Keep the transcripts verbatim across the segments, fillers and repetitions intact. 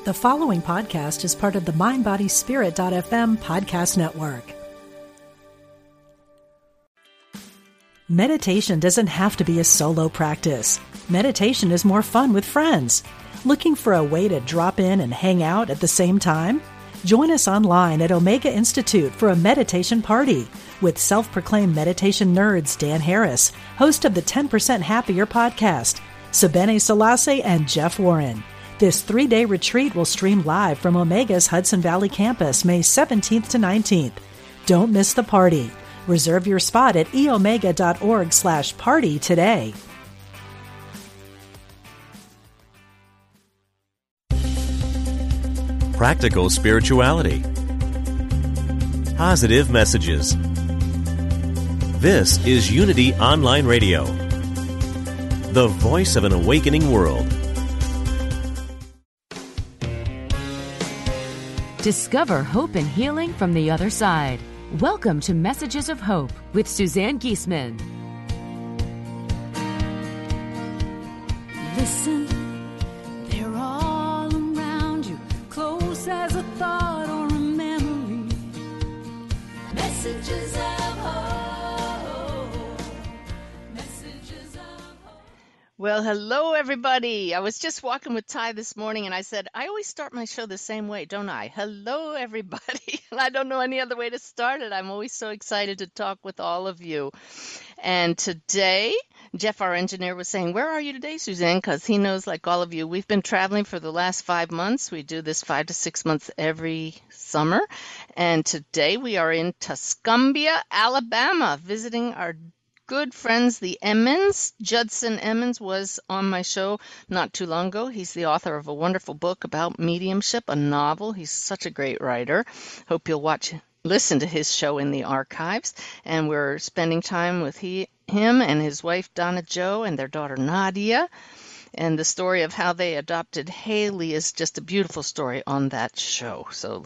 The following podcast is part of the mind body spirit dot f m podcast network. Meditation doesn't have to be a solo practice. Meditation is more fun with friends. Looking for a way to drop in and hang out at the same time? Join us online at Omega Institute for a meditation party with self-proclaimed meditation nerds Dan Harris, host of the ten percent Happier podcast, Sebene Selassie, and Jeff Warren. This three-day retreat will stream live from Omega's Hudson Valley campus May seventeenth to nineteenth. Don't miss the party. Reserve your spot at eomega.org slash party today. Practical spirituality. Positive messages. This is Unity Online Radio, the voice of an awakening world. Discover hope and healing from the other side. Welcome to Messages of Hope with Suzanne Giesemann. Listen, they're all around you, close as a thought or a memory. Messages of hope. Messages of hope. Well, hello, everybody. I was just walking with Ty this morning, and I said, I always start my show the same way, don't I? Hello, everybody. And I don't know any other way to start it. I'm always so excited to talk with all of you. And today, Jeff, our engineer, was saying, where are you today, Suzanne? Because he knows, like all of you, we've been traveling for the last five months. We do this five to six months every summer. And today we are in Tuscumbia, Alabama, visiting our good friends, the Emmons. Judson Emmons was on my show not too long ago. He's the author of a wonderful book about mediumship, a novel. He's such a great writer. Hope you'll watch, listen to his show in the archives. And we're spending time with he, him and his wife, Donna Jo, and their daughter, Nadia. And the story of how they adopted Haley is just a beautiful story on that show. So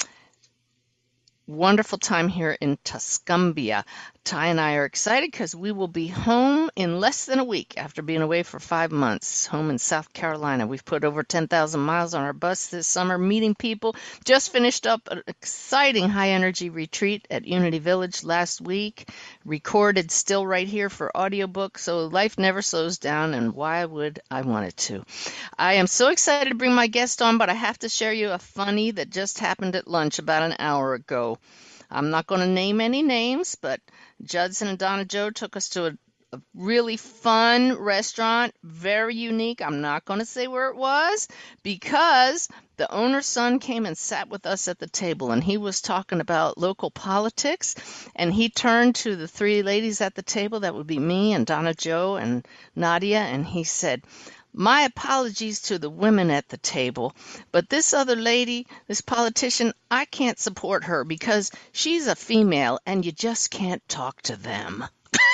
wonderful time here in Tuscumbia. Ty and I are excited because we will be home in less than a week after being away for five months, home in South Carolina. We've put over ten thousand miles on our bus this summer, meeting people. Just finished up an exciting high-energy retreat at Unity Village last week, recorded still right here for audiobook, so life never slows down, and why would I want it to? I am so excited to bring my guest on, but I have to share you a funny that just happened at lunch about an hour ago. I'm not going to name any names, but Judson and Donna Jo took us to a, a really fun restaurant, very unique. I'm not going to say where it was because the owner's son came and sat with us at the table, and he was talking about local politics, and he turned to the three ladies at the table, that would be me and Donna Jo and Nadia, and he said, my apologies to the women at the table, but this other lady, this politician, I can't support her because she's a female and you just can't talk to them.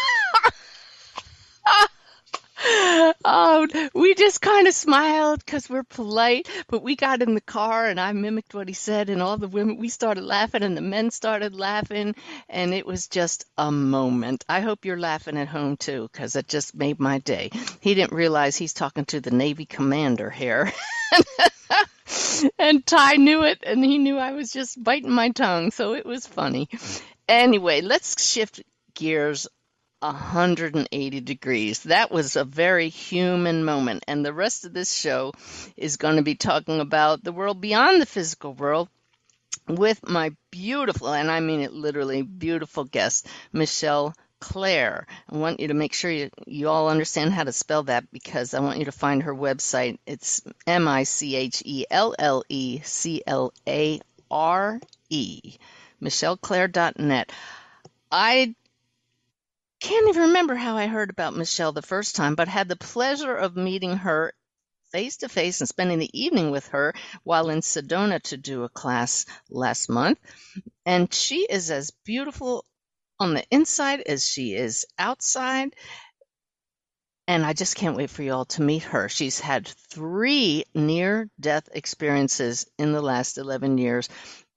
Oh, we just kind of smiled because we're polite, but we got in the car and I mimicked what he said, and all the women, we started laughing and the men started laughing, and it was just a moment. I hope you're laughing at home too, because it just made my day. He didn't realize he's talking to the Navy commander here. And Ty knew it, and he knew I was just biting my tongue, so it was funny. Anyway, let's shift gears one hundred eighty degrees. That was a very human moment. And the rest of this show is going to be talking about the world beyond the physical world with my beautiful, and I mean it literally, beautiful guest, Michelle Clare. I want you to make sure you, you all understand how to spell that because I want you to find her website. It's M I C H E L L E C L A R E, michelle clare dot net. I can't even remember how I heard about Michelle the first time, but had the pleasure of meeting her face to face and spending the evening with her while in Sedona to do a class last month. And she is as beautiful on the inside as she is outside. And I just can't wait for you all to meet her. She's had three near-death experiences in the last eleven years.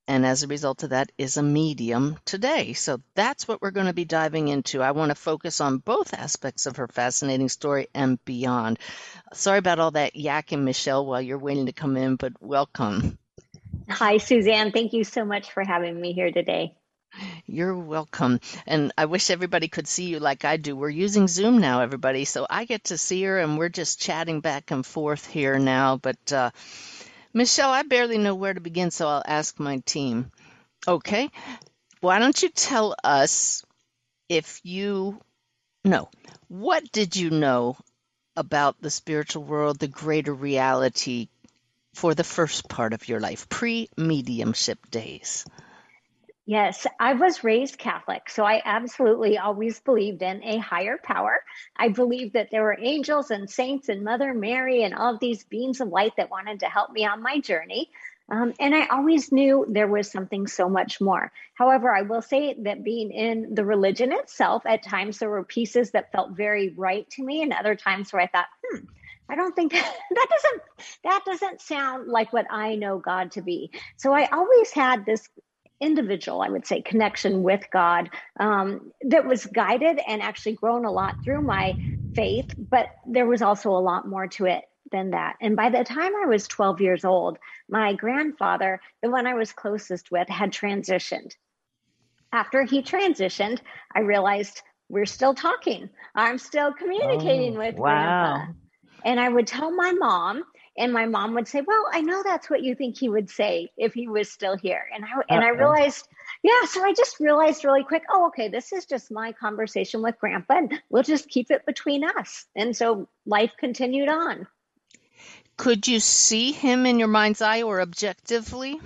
and as a result of that is a medium today. So that's what we're going to be diving into. I want to focus on both aspects of her fascinating story and beyond. Sorry about all that yakking, Michelle, while you're waiting to come in, but welcome. Hi, Suzanne. Thank you so much for having me here today. You're welcome. And I wish everybody could see you like I do. We're using Zoom now, everybody, so I get to see her, and we're just chatting back and forth here now. But uh, Michelle, I barely know where to begin, so I'll ask my team. Okay, why don't you tell us if you know, what did you know about the spiritual world, the greater reality, for the first part of your life, pre-mediumship days? Yes, I was raised Catholic, so I absolutely always believed in a higher power. I believed that there were angels and saints and Mother Mary and all of these beings of light that wanted to help me on my journey. Um, and I always knew there was something so much more. However, I will say that being in the religion itself, at times there were pieces that felt very right to me, and other times where I thought, hmm, I don't think that, that doesn't that doesn't sound like what I know God to be. So I always had this individual, I would say, connection with God um, that was guided and actually grown a lot through my faith, but there was also a lot more to it than that. And by the time I was twelve years old, my grandfather, the one I was closest with, had transitioned. After he transitioned, I realized we're still talking. I'm still communicating Oh, with wow. Grandpa. And I would tell my mom, and my mom would say, well, I know that's what you think he would say if he was still here. And I, and I Uh-oh. realized, yeah, so I just realized really quick, oh, okay, this is just my conversation with Grandpa, and we'll just keep it between us. And so life continued on. Could you see him in your mind's eye or objectively?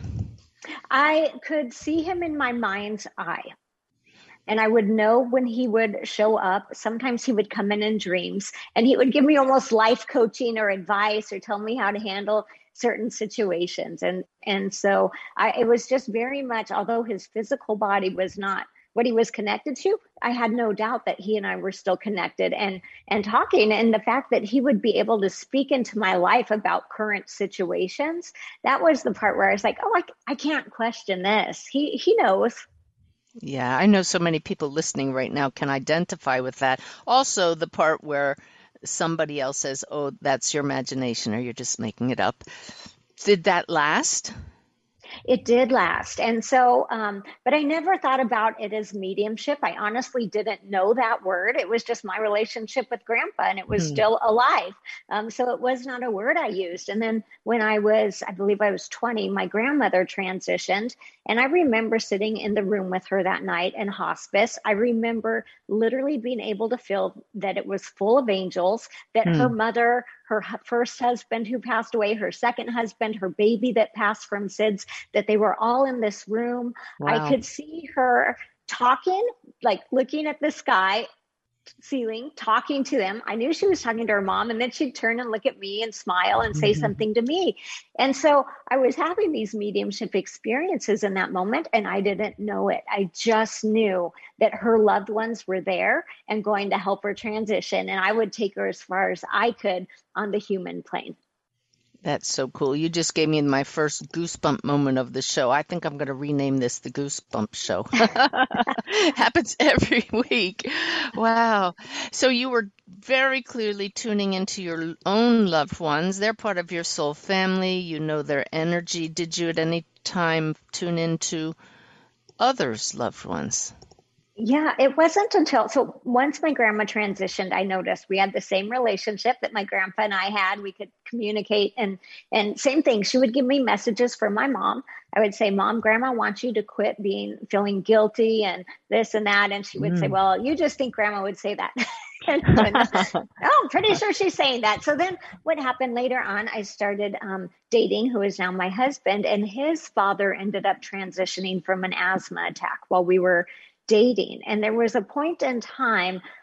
I could see him in my mind's eye. And I would know when he would show up. Sometimes he would come in in dreams, and he would give me almost life coaching or advice or tell me how to handle certain situations. And and so I, it was just very much, although his physical body was not what he was connected to, I had no doubt that he and I were still connected and and talking. And the fact that he would be able to speak into my life about current situations, that was the part where I was like, oh, I, I can't question this. He he knows. Yeah, I know so many people listening right now can identify with that. Also, the part where somebody else says, oh, that's your imagination or you're just making it up. Did that last? It did last. And so, um, but I never thought about it as mediumship. I honestly didn't know that word. It was just my relationship with Grandpa, and it was Hmm. still alive. Um, so it was not a word I used. And then when I was, I believe I was twenty, my grandmother transitioned. And I remember sitting in the room with her that night in hospice. I remember literally being able to feel that it was full of angels, that Hmm. her mother, her hu- first husband who passed away, her second husband, her baby that passed from S I D S, that they were all in this room. I Wow. could see her talking, like looking at the sky ceiling, talking to them. I knew she was talking to her mom, and then she'd turn and look at me and smile and say Mhm. something to me. And so I was having these mediumship experiences in that moment, and I didn't know it. I just knew that her loved ones were there and going to help her transition, and I would take her as far as I could on the human plane. That's so cool. You just gave me my first goosebump moment of the show. I think I'm going to rename this the Goosebump Show. Happens every week. Wow. So you were very clearly tuning into your own loved ones. They're part of your soul family. You know their energy. Did you at any time tune into others' loved ones? Yeah, it wasn't until, so once my grandma transitioned, I noticed we had the same relationship that my grandpa and I had. We could communicate, and, and same thing. She would give me messages from my mom. I would say, Mom, Grandma wants you to quit being, feeling guilty and this and that. And she would say, Mm. well, you just think Grandma would say that. And, and, oh, I'm pretty sure she's saying that. So then what happened later on, I started um, dating who is now my husband, and his father ended up transitioning from an asthma attack while we were dating. And there was a point in time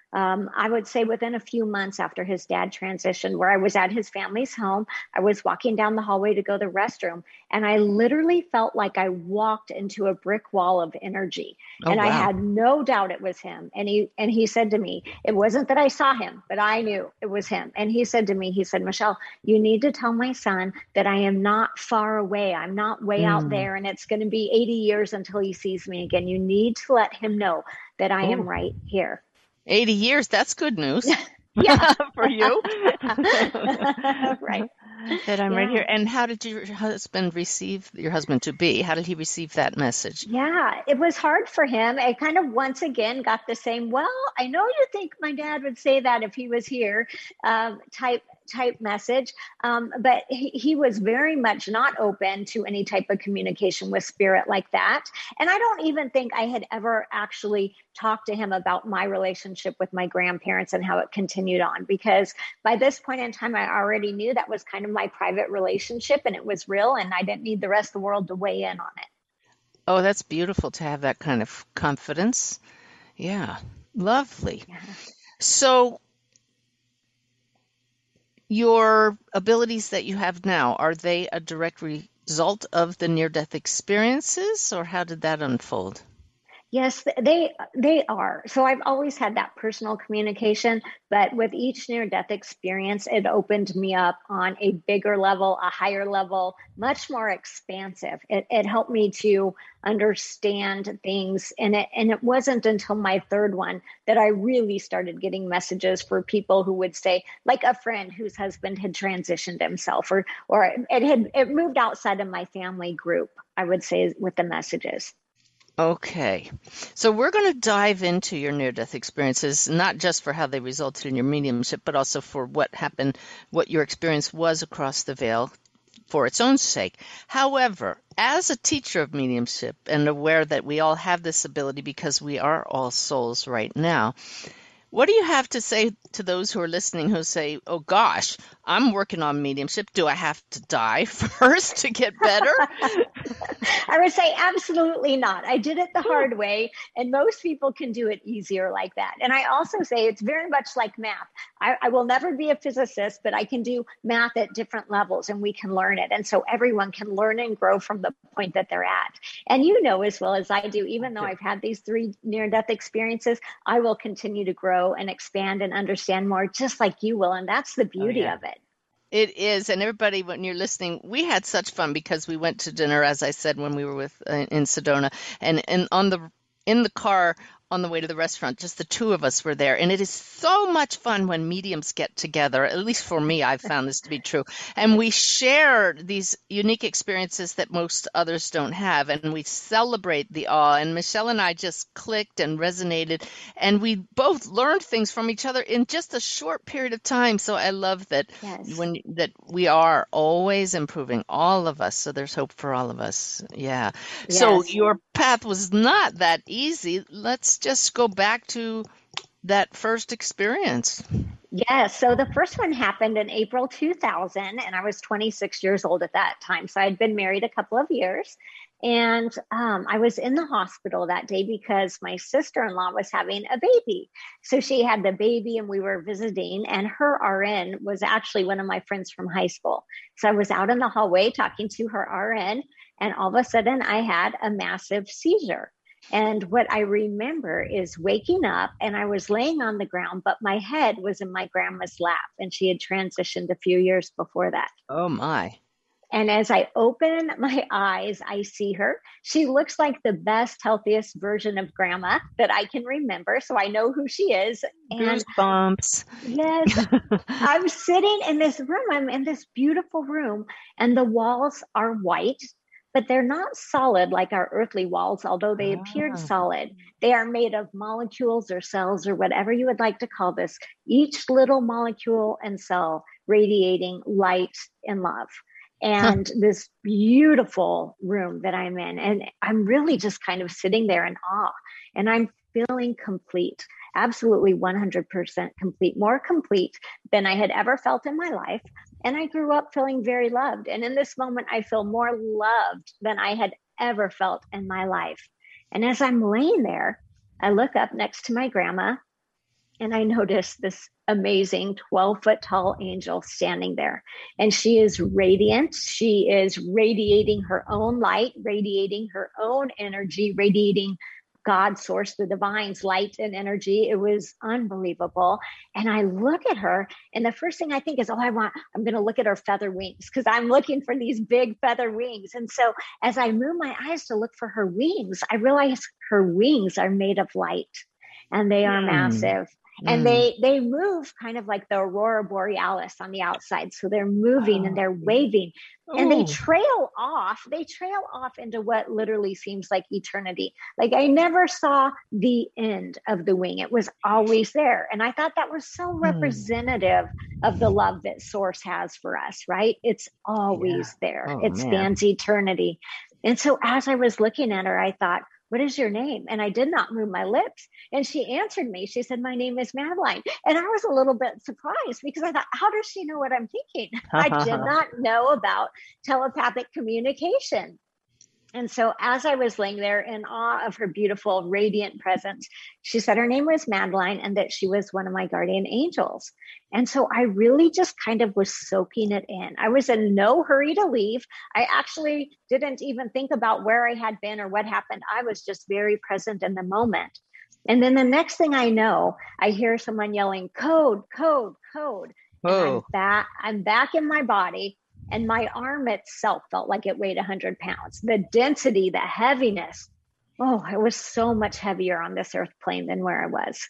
Um, I would say within a few months after his dad transitioned, where I was at his family's home, I was walking down the hallway to go to the restroom, and I literally felt like I walked into a brick wall of energy. Oh, and I wow. had no doubt it was him. And he and he said to me, it wasn't that I saw him, but I knew it was him. And he said to me, he said, Michelle, you need to tell my son that I am not far away. I'm not way Mm. out there, and it's going to be eighty years until he sees me again. You need to let him know that I am Oh. right here. eighty years, that's good news. Yeah. For you. Right. That I'm right Yeah. here. And how did your husband receive, your husband to be, how did he receive that message? Yeah, it was hard for him. I kind of once again got the same, well, I know you think my dad would say that if he was here, um, type type message. Um, but he, he was very much not open to any type of communication with spirit like that. And I don't even think I had ever actually talked to him about my relationship with my grandparents and how it continued on, because by this point in time, I already knew that was kind of my private relationship and it was real, and I didn't need the rest of the world to weigh in on it. Oh, that's beautiful to have that kind of confidence. Yeah, lovely. Yeah. So your abilities that you have now, are they a direct result of the near-death experiences, or how did that unfold? Yes, they they are. So I've always had that personal communication, but with each near-death experience, it opened me up on a bigger level, a higher level, much more expansive. It, it helped me to understand things, and it and it wasn't until my third one that I really started getting messages for people who would say, like a friend whose husband had transitioned himself, or or it had it moved outside of my family group, I would say, with the messages. Okay, so we're going to dive into your near-death experiences, not just for how they resulted in your mediumship, but also for what happened, what your experience was across the veil for its own sake. However, as a teacher of mediumship and aware that we all have this ability because we are all souls right now, what do you have to say to those who are listening who say, oh gosh, I'm working on mediumship. Do I have to die first to get better? I would say absolutely not. I did it the hard way, and most people can do it easier like that. And I also say it's very much like math. I, I will never be a physicist, but I can do math at different levels, and we can learn it. And so everyone can learn and grow from the point that they're at. And you know as well as I do, even though I've had these three near-death experiences, I will continue to grow and expand and understand more, just like you will. And that's the beauty Oh, yeah. of it. It is. And everybody, when you're listening, we had such fun because we went to dinner, as I said, when we were with uh, in Sedona, and, and on the in the car on the way to the restaurant, just the two of us were there. And it is so much fun when mediums get together. At least for me, I've found this to be true. And we share these unique experiences that most others don't have. And we celebrate the awe. And Michelle and I just clicked and resonated. And we both learned things from each other in just a short period of time. So I love that Yes. when that we are always improving, all of us. So there's hope for all of us. Yeah. So Yes. your path was not that easy. Let's just go back to that first experience. Yes. So the first one happened in April two thousand, and I was twenty-six years old at that time. So I'd been married a couple of years, and um, I was in the hospital that day because my sister-in-law was having a baby. So she had the baby, and we were visiting, and her R N was actually one of my friends from high school. So I was out in the hallway talking to her R N, and all of a sudden I had a massive seizure. And what I remember is waking up, and I was laying on the ground, but my head was in my grandma's lap, and she had transitioned a few years before that. Oh my. And as I open my eyes, I see her. She looks like the best, healthiest version of grandma that I can remember. So I know who she is. And Goosebumps. yes, I'm sitting in this room. I'm in this beautiful room, and the walls are white, but they're not solid like our earthly walls, although they appeared Ah. solid. They are made of molecules or cells or whatever you would like to call this, each little molecule and cell radiating light and love. And this beautiful room that I'm in, and I'm really just kind of sitting there in awe, and I'm feeling complete, absolutely one hundred percent complete, more complete than I had ever felt in my life. And I grew up feeling very loved. And in this moment, I feel more loved than I had ever felt in my life. And as I'm laying there, I look up next to my grandma, And I noticed this amazing twelve foot tall angel standing there. And she is radiant. She is radiating her own light, radiating her own energy, radiating God, source, the divine's light and energy. It was unbelievable. And I look at her, and the first thing I think is, oh, I want, I'm going to look at her feather wings, because I'm looking for these big feather wings. And so as I move my eyes to look for her wings, I realize her wings are made of light, and they are mm. massive. And mm. they they move kind of like the aurora borealis on the outside. So they're moving oh. and they're waving. Oh. And they trail off. They trail off into what literally seems like eternity. Like I never saw the end of the wing. It was always there. And I thought that was so mm. representative of the love that Source has for us, right? It's always yeah. there. Oh, it man. spans eternity. And so as I was looking at her, I thought, what is your name? And I did not move my lips. And she answered me. She said, my name is Madeline. And I was a little bit surprised, because I thought, how does she know what I'm thinking? I did not know about telepathic communication. And so as I was laying there in awe of her beautiful, radiant presence, she said her name was Madeline and that she was one of my guardian angels. And so I really just kind of was soaking it in. I was in no hurry to leave. I actually didn't even think about where I had been or what happened. I was just very present in the moment. And then the next thing I know, I hear someone yelling, code, code, code. And I'm back, I'm back in my body. And my arm itself felt like it weighed one hundred pounds. The density, the heaviness. Oh, it was so much heavier on this earth plane than where I was.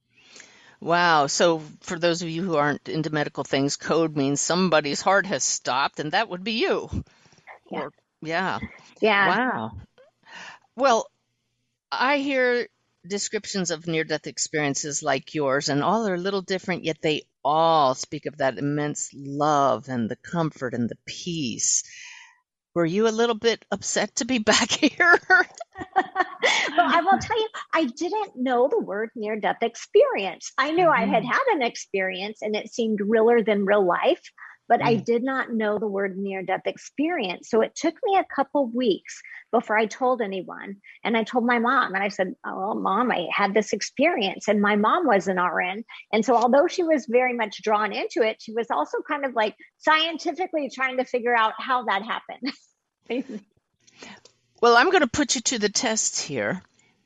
Wow. So for those of you who aren't into medical things, code means somebody's heart has stopped, and that would be you. Yeah. Or, yeah. Yeah. Wow. Well, I hear descriptions of near-death experiences like yours, and all are a little different, yet they all speak of that immense love and the comfort and the peace. Were you a little bit upset to be back here? Well, I will tell you, I didn't know the word near-death experience. I knew mm-hmm. I had had an experience, and it seemed realer than real life, but mm. I did not know the word near-death experience. So it took me a couple weeks before I told anyone. And I told my mom, and I said, oh, Mom, I had this experience. And my mom was an R N. And so although she was very much drawn into it, she was also kind of like scientifically trying to figure out how that happened. Well, I'm going to put you to the test here.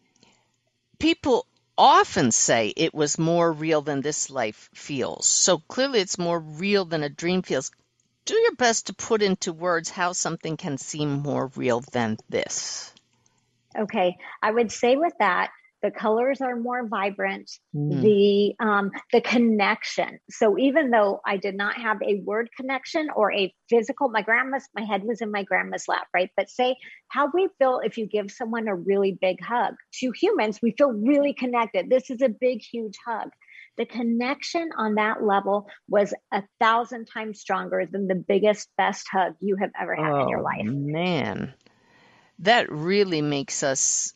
People often say it was more real than this life feels. So clearly it's more real than a dream feels. Do your best to put into words how something can seem more real than this. Okay. I would say with that, the colors are more vibrant, mm. the um, the connection. So even though I did not have a word connection or a physical, my grandma's, my head was in my grandma's lap, right? But say how we feel if you give someone a really big hug. To humans, we feel really connected. This is a big, huge hug. The connection on that level was a thousand times stronger than the biggest, best hug you have ever had oh, in your life. Man, that really makes us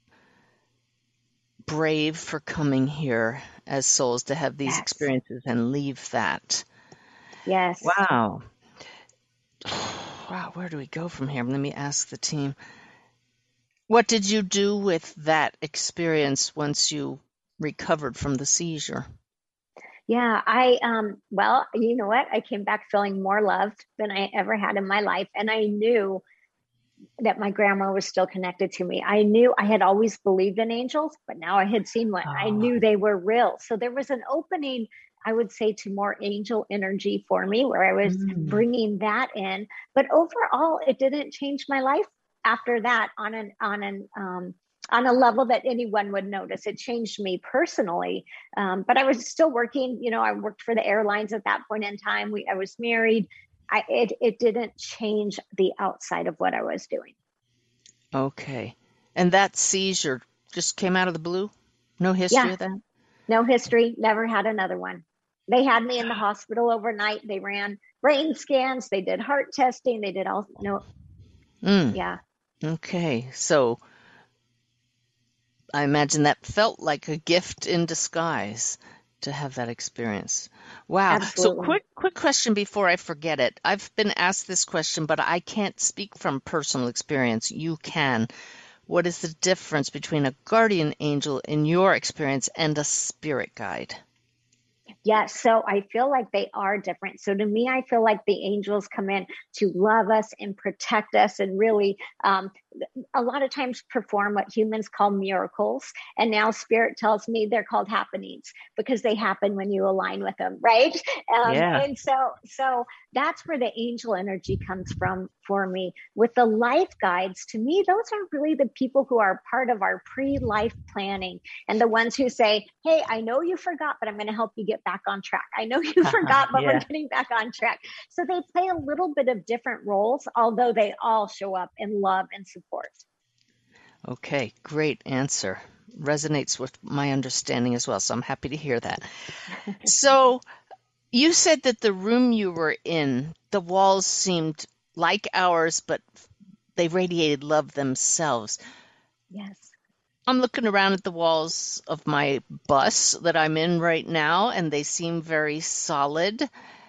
brave for coming here as souls to have these yes. experiences and leave that. Yes. Wow. Wow, where do we go from here? Let me ask the team. What did you do with that experience once you recovered from the seizure? Yeah, I, um, well, you know what? I came back feeling more loved than I ever had in my life. And I knew that my grandma was still connected to me. I knew I had always believed in angels, but now I had seen one. Oh. I knew they were real. So there was an opening, I would say, to more angel energy for me, where I was mm. bringing that in. But overall, it didn't change my life after that on an, on an, um, on a level that anyone would notice. It changed me personally. Um, but I was still working, you know, I worked for the airlines at that point in time. We, I was married. I, it, it didn't change the outside of what I was doing. Okay. And that seizure just came out of the blue? No history yeah. of that? No history. Never had another one. They had me in the hospital overnight. They ran brain scans. They did heart testing. They did all, no. Mm. Yeah. Okay. So I imagine that felt like a gift in disguise to have that experience. Wow. Absolutely. So quick, quick question before I forget it. I've been asked this question, but I can't speak from personal experience. You can. what is the difference between a guardian angel in your experience and a spirit guide? Yes, so I feel like they are different. So to me, I feel like the angels come in to love us and protect us and really um, a lot of times perform what humans call miracles. And now spirit tells me they're called happenings because they happen when you align with them, right? Um, Yeah. And so, so that's where the angel energy comes from for me. With the life guides, to me, those are really the people who are part of our pre-life planning and the ones who say, hey, I know you forgot, but I'm going to help you get back on track. I know you forgot, but Yeah. we're getting back on track. So they play a little bit of different roles, although they all show up in love and support. Okay, great answer. Resonates with my understanding as well, so I'm happy to hear that. So you said that the room you were in, the walls seemed like ours, but they radiated love themselves. Yes. I'm looking around at the walls of my bus that I'm in right now, and they seem very solid.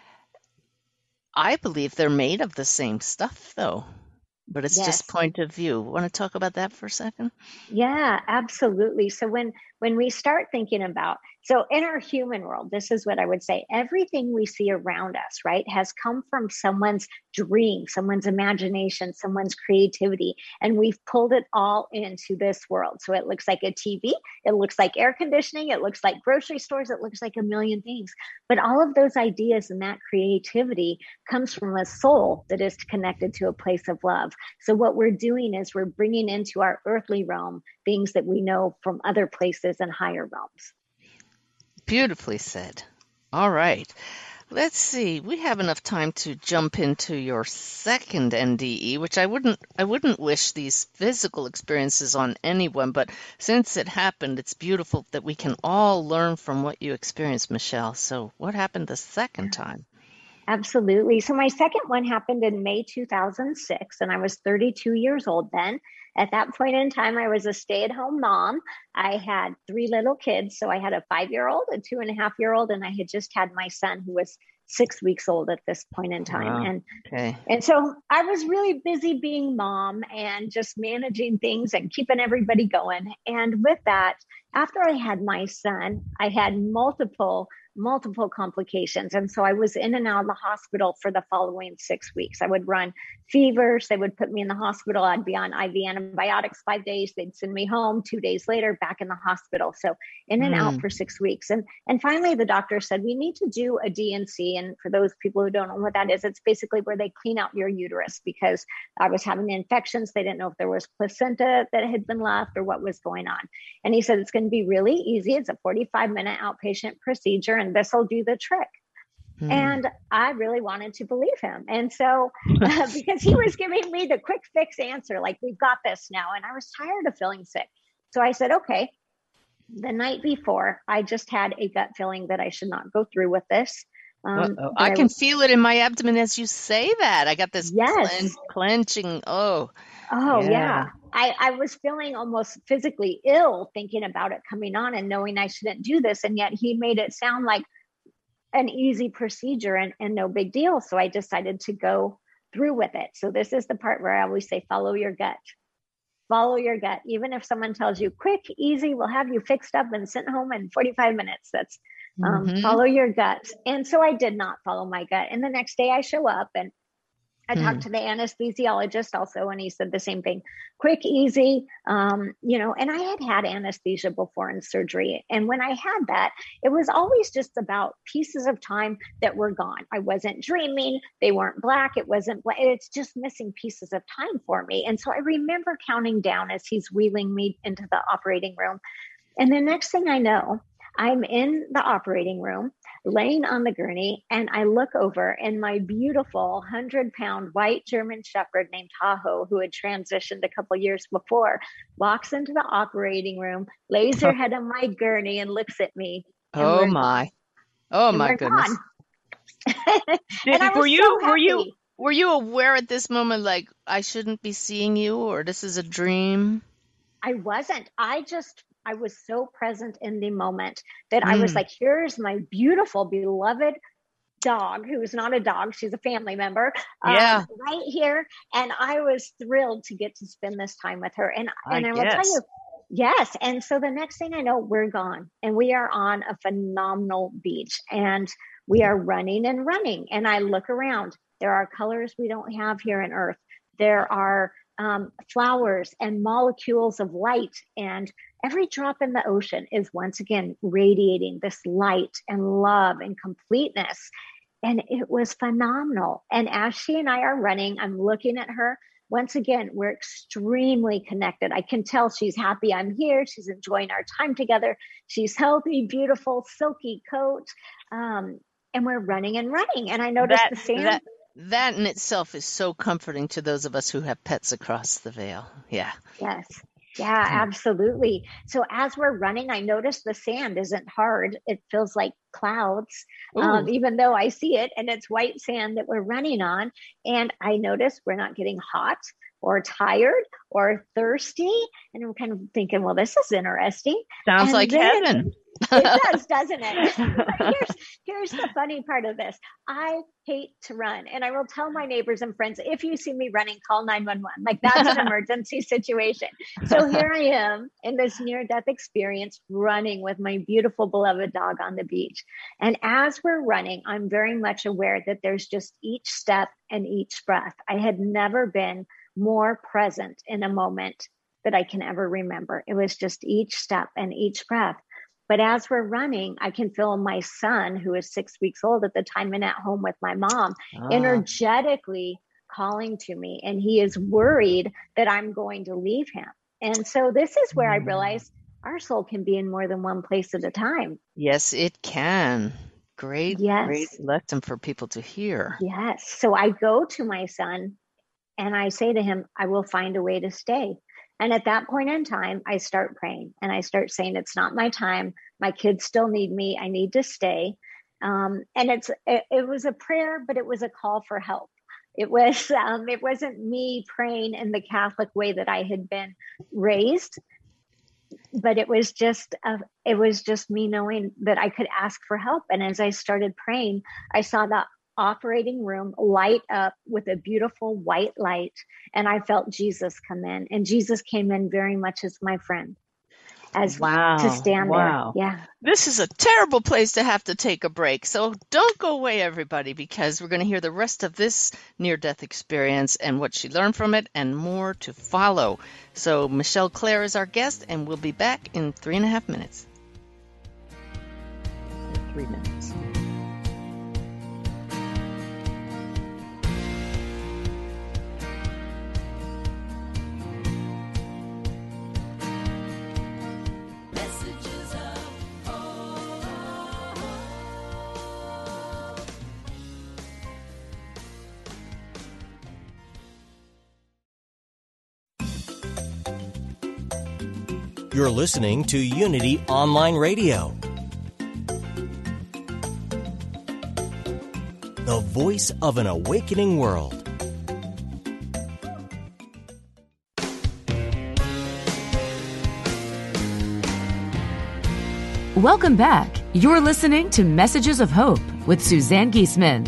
I believe they're made of the same stuff, though, but it's just Yes. point of view. Want to talk about that for a second? Yeah, absolutely. So when when we start thinking about, so in our human world, this is what I would say, everything we see around us, right, has come from someone's dream, someone's imagination, someone's creativity, and we've pulled it all into this world. So it looks like a T V, it looks like air conditioning, it looks like grocery stores, it looks like a million things. But all of those ideas and that creativity comes from a soul that is connected to a place of love. So what we're doing is we're bringing into our earthly realm things that we know from other places and higher realms. Beautifully said. All right. Let's see. We have enough time to jump into your second N D E, which I wouldn't I wouldn't wish these physical experiences on anyone, but since it happened, it's beautiful that we can all learn from what you experienced, Michelle. So what happened the second time? Absolutely. So my second one happened in May two thousand six, and I was thirty-two years old then. At that point in time, I was a stay-at-home mom. I had three little kids. So I had a five-year-old, a two and a half year old, and I had just had my son who was six weeks old at this point in time. Wow. And Okay. and so I was really busy being mom and just managing things and keeping everybody going. And with that, after I had my son, I had multiple multiple complications. And so I was in and out of the hospital for the following six weeks. I would run fevers. They would put me in the hospital. I'd be on I V antibiotics five days. They'd send me home two days later, back in the hospital. So in and out Mm. for six weeks. And, and finally, the doctor said, we need to do a D N C. And for those people who don't know what that is, it's basically where they clean out your uterus because I was having infections. They didn't know if there was placenta that had been left or what was going on. And he said, it's going to be really easy. It's a forty-five minute outpatient procedure, and this will do the trick. Mm. And I really wanted to believe him. And so, uh, because he was giving me the quick fix answer, like, we've got this now. And I was tired of feeling sick. So I said, okay. The night before, I just had a gut feeling that I should not go through with this. Um, Uh-oh. that I I can was- feel it in my abdomen as you say that. I got this Yes. clen- clenching. Oh, Oh, Yeah. yeah. I, I was feeling almost physically ill thinking about it coming on and knowing I shouldn't do this. And yet he made it sound like an easy procedure and, and no big deal. So I decided to go through with it. So this is the part where I always say, follow your gut. Follow your gut. Even if someone tells you quick, easy, we'll have you fixed up and sent home in forty-five minutes. That's um, Mhm. follow your gut. And so I did not follow my gut. And the next day I show up and I Hmm. talked to the anesthesiologist also, and he said the same thing, quick, easy, um, you know, and I had had anesthesia before in surgery. And when I had that, it was always just about pieces of time that were gone. I wasn't dreaming. They weren't black. It wasn't black. It's just missing pieces of time for me. And so I remember counting down as he's wheeling me into the operating room. And the next thing I know, I'm in the operating room, laying on the gurney, and I look over, and my beautiful hundred-pound white German Shepherd named Tahoe, who had transitioned a couple years before, walks into the operating room, lays her head on my gurney, and looks at me. and Oh we're my. gone. Oh And my we're goodness. gone. Did- And I was were you so were you happy. were you aware at this moment like I shouldn't be seeing you or this is a dream? I wasn't. I just, I was so present in the moment that I was Mm. like, here's my beautiful, beloved dog, who's not a dog, she's a family member, Yeah. um, right here. And I was thrilled to get to spend this time with her. And, I and I will tell guess. you, yes. And so the next thing I know, we're gone and we are on a phenomenal beach and we are running and running. And I look around, there are colors we don't have here on Earth. There are um, flowers and molecules of light, and every drop in the ocean is once again radiating this light and love and completeness. And it was phenomenal. And as she and I are running, I'm looking at her. Once again, we're extremely connected. I can tell she's happy I'm here. She's enjoying our time together. She's healthy, beautiful, silky coat. Um, and we're running and running. And I noticed That, the sand. that, that in itself is so comforting to those of us who have pets across the veil. Yeah. Yes. Yeah, absolutely. So as we're running, I notice the sand isn't hard. It feels like clouds, um, even though I see it and it's white sand that we're running on. And I notice we're not getting hot or tired or thirsty. And I'm kind of thinking, well, this is interesting. Sounds And like then- heaven. It does, doesn't it? But here's, here's the funny part of this. I hate to run. And I will tell my neighbors and friends, if you see me running, call nine one one. Like that's an emergency situation. So here I am in this near-death experience running with my beautiful beloved dog on the beach. And as we're running, I'm very much aware that there's just each step and each breath. I had never been more present in a moment that I can ever remember. It was just each step and each breath. But as we're running, I can feel my son, who is six weeks old at the time and at home with my mom, Ah. energetically calling to me. And he is worried that I'm going to leave him. And so this is where I realized our soul can be in more than one place at a time. Yes, it can. Great, Yes. great lesson for people to hear. Yes. So I go to my son and I say to him, I will find a way to stay. And at that point in time, I start praying and I start saying, it's not my time. My kids still need me. I need to stay. Um, and it's it, it was a prayer, but it was a call for help. It was um, it wasn't me praying in the Catholic way that I had been raised, but it was just a, it was just me knowing that I could ask for help. And as I started praying, I saw that operating room light up with a beautiful white light, and I felt Jesus come in, and Jesus came in very much as my friend, as Wow. to stand Wow. there. Yeah. This is a terrible place to have to take a break. So don't go away, everybody, because we're going to hear the rest of this near-death experience and what she learned from it and more to follow. So Michelle Clare is our guest, and we'll be back in three and a half minutes. Three minutes. You're listening to Unity Online Radio, the voice of an awakening world. Welcome back. You're listening to Messages of Hope with Suzanne Giesemann.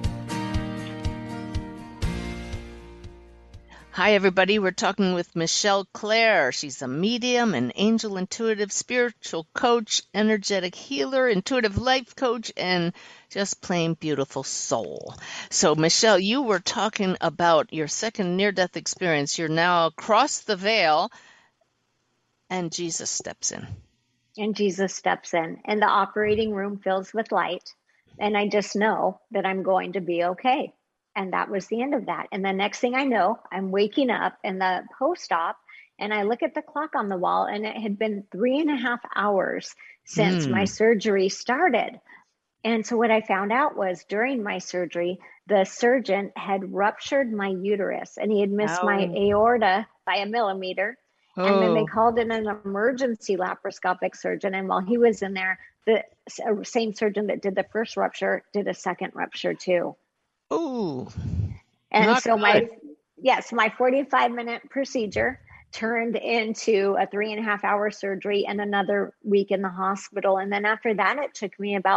Hi, everybody. We're talking with Michelle Clare. She's a medium, an angel intuitive spiritual coach, energetic healer, intuitive life coach, and just plain beautiful soul. So, Michelle, you were talking about your second near-death experience. You're now across the veil, and Jesus steps in. And Jesus steps in, and the operating room fills with light. And I just know that I'm going to be okay. And that was the end of that. And the next thing I know, I'm waking up in the post-op, and I look at the clock on the wall, and it had been three and a half hours since Mm. my surgery started. And so what I found out was during my surgery, the surgeon had ruptured my uterus, and he had missed my Ow. aorta by a millimeter. And then they Oh. called in an emergency laparoscopic surgeon. And while he was in there, the s- same surgeon that did the first rupture did a second rupture too. Ooh. And Not so my, good. yes, my forty-five minute procedure turned into a three and a half hour surgery and another week in the hospital. And then after that, it took me about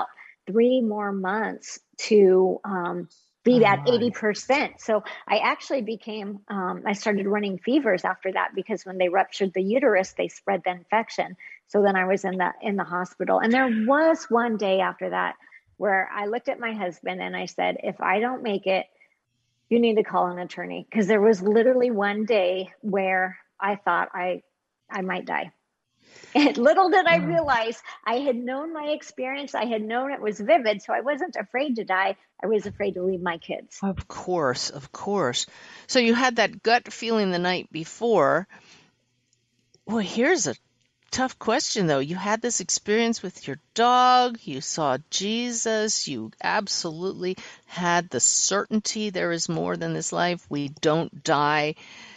three more months to um, be Oh, that my. eighty percent. So I actually became, um, I started running fevers after that, because when they ruptured the uterus, they spread the infection. So then I was in the, in the hospital. And there was one day after that where I looked at my husband and I said, if I don't make it, you need to call an attorney. Because there was literally one day where I thought I, I might die. And little did I realize, I had known my experience. I had known it was vivid. So I wasn't afraid to die. I was afraid to leave my kids. Of course, of course. So you had that gut feeling the night before. Well, here's a tough question, though. You had this experience with your dog. You saw Jesus. You absolutely had the certainty there is more than this life. We don't die.